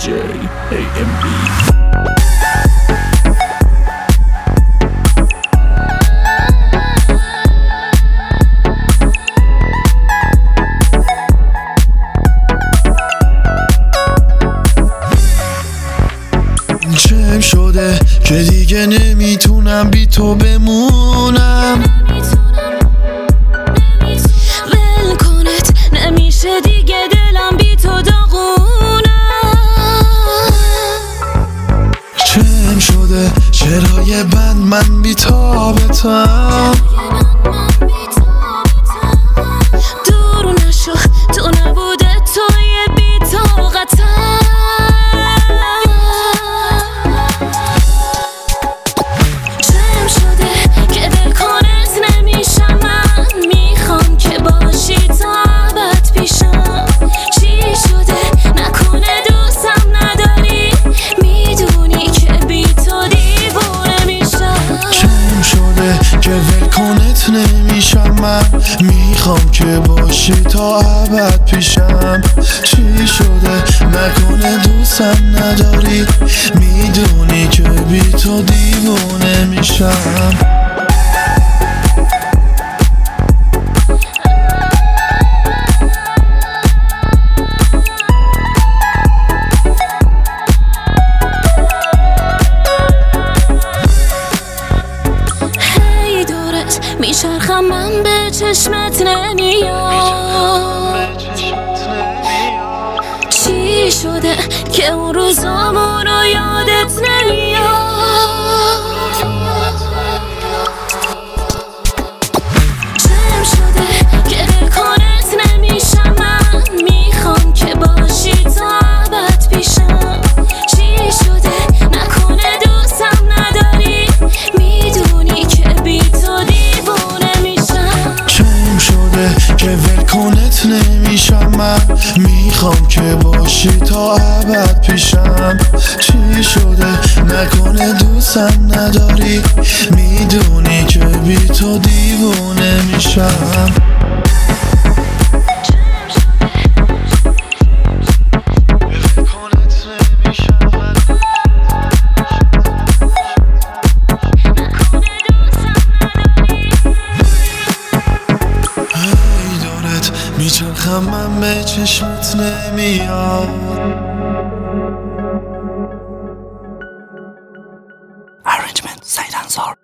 DJ AMB. چم شده که دیگه نمیتونم بی تو بمونم، ول کنت نمیشه دیگه دلم بی تو داغونم. چم شده چرای بند من بی تابتم، دور نشو تو نبوده توی بی طاقتم. نمیشم من میخوام که باشی تا ابد پیشم. چی شده نکنه دوستم نداری، میدونی که بی تو دیوونه میشم. میچرخم من به چشمت نمیاد، چی شده که اون روزامون رو یادت نمیاد. چم شده که دل کنت نمیشم من میخوام که باشی تا ابد پیشم. چی شده نکنه دوستم نداری، میدونی که بی تو که ول کنت نمیشم من میخوام که باشی تا ابد پیشم. چی شده نکنه دوستم نداری، میدونی که بی تو دیوونه میشم. میچرخم من به چشمت نمیاد. Arrangement سعید انصار.